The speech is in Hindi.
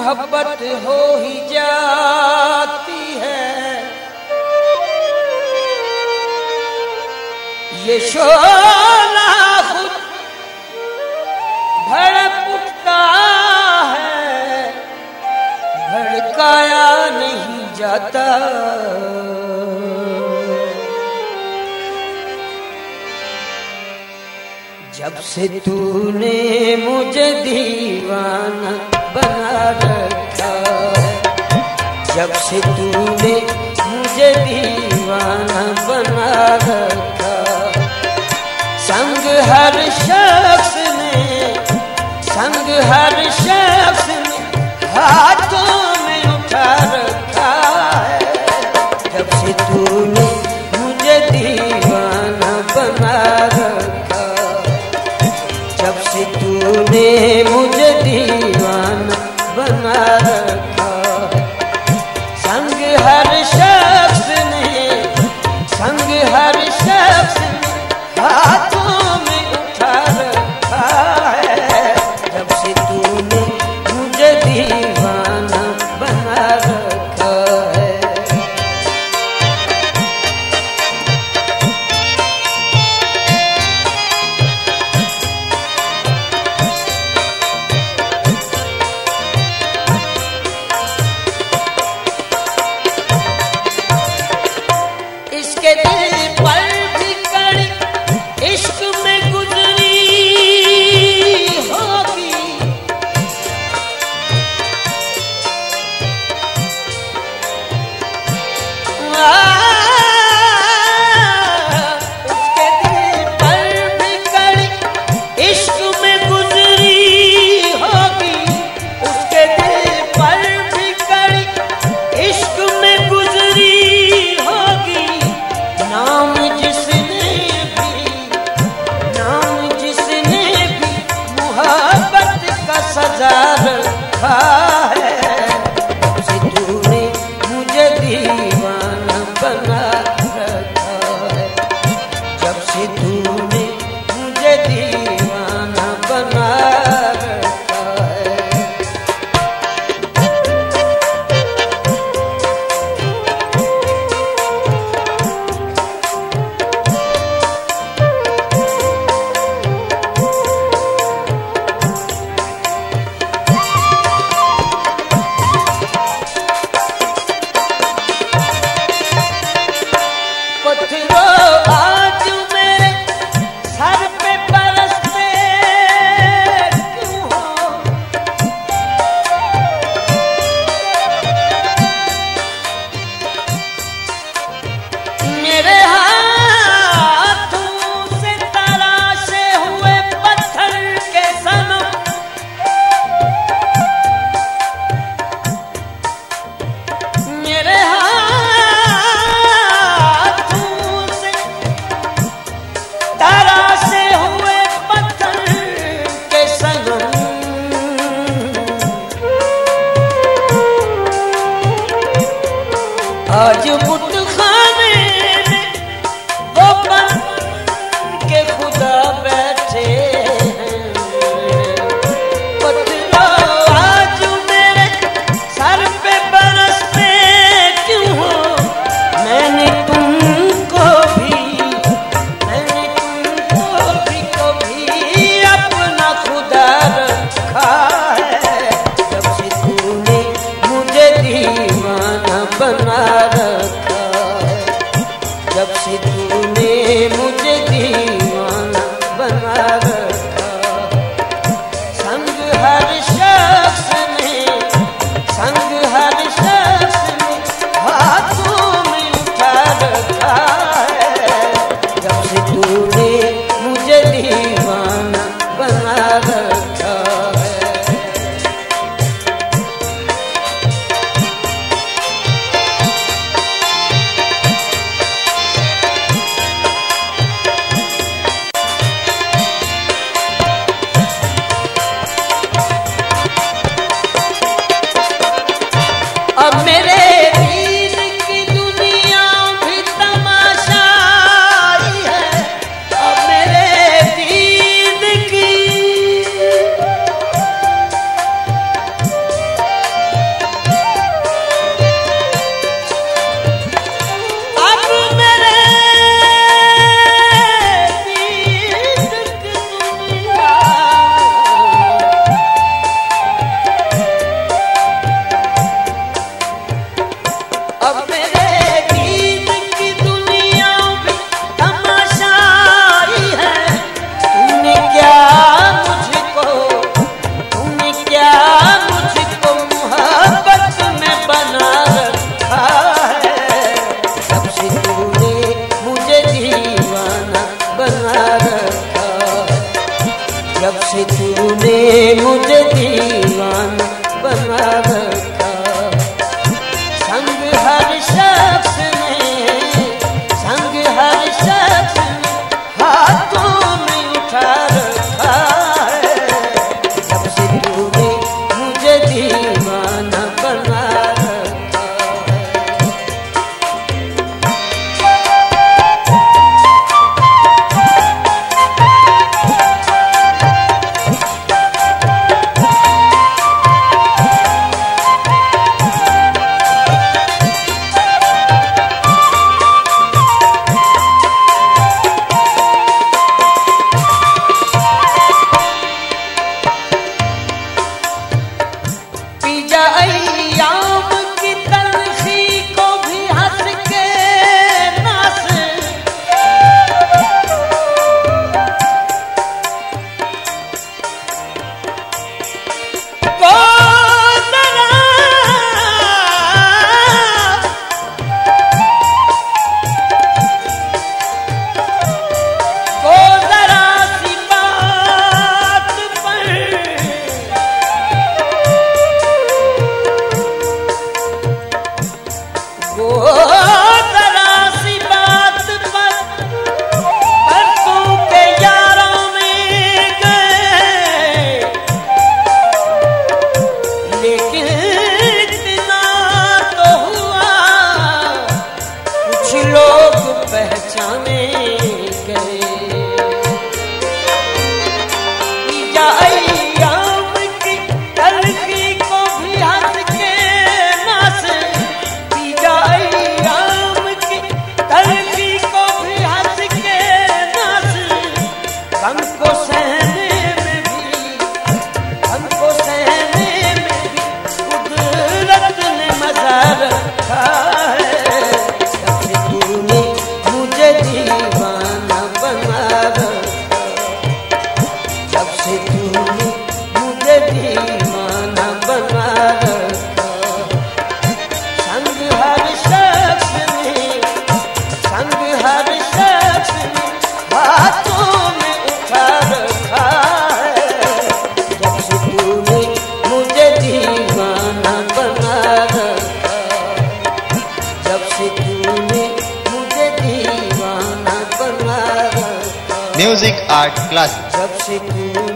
मोहब्बत हो ही जाती है। ये शोला खुद भड़क उठता है, भड़काया नहीं जाता। जब से तूने मुझे दीवाना बना रखा है, जब से तूने मुझे दीवाना बना रखा, संग हर शख्स ने, संग हर शख्स ने हाथों में उठा रखा है। जब से तूने मुझे दीवाना बना रखा, जब से तूने मुझे दीवाना बना रखा, संग हर शख्स ने, संग हर शख्स ने हाथों में उठा रखा है। जब से तूने मुझे दीवाना बना रखा है। इसके दिल पर भी कड़ी इश्क में गुजरी होगी, उसके दिल पर भी कड़ी इश्क में गुजरी होगी, उसके दिल पर भी कड़ी इश्क में गुजरी होगी। नाम जिसने भी, नाम जिसने भी मोहब्बत का सजा रखा है। जब से तूने मुझे दीवाना बना रखा है, जब से तूने मुझे दीवाना बना रखा है। पत्थरों आज मेरे सर पे बरसते क्यों हो, मेरे हाथों से तराशे हुए पत्थर के सनम, मेरे तराशे हुए पत्थर के सनम, आज बुत खाने में वो बन के खुदा बैठे हैं। पत्थरों आज मेरे सर पे बरसते क्यों हो, मैंने तुमको भी, मैंने तुमको भी कभी अपना खुदा रखा है। जब से तूने मुझे दीवाना बना रखा है, जब से तूने मुझे दीवाना बना रखा, संग हर शख्स ने, संग हर शख्स ने हाथों में उठा रखा है। जब से तूने मुझे दीवाना बना रखा है। वो जरा सी बात पर तू के यारों में गए, लेकिन इतना तो हुआ कुछ लोग पहचाने गए। अय्याम की तलखी को भी हंस के नास, पीजा अय्याम की तलखी को भी हंस के नास। गम को सहने में भी, गम को सहने में भी कुदरत ने मजा रखा है। जब से तूने मुझे दीवाना बना रखा, जब से तूने मुझे दीवाना बना रखा। संग हर शख्स ने, संग हर शख्स ने हाथों में उठा रखा है। जब से तूने मुझे दीवाना बना रखा, जब से तूने मुझे दीवाना बना रखा। Music art class. जब से तू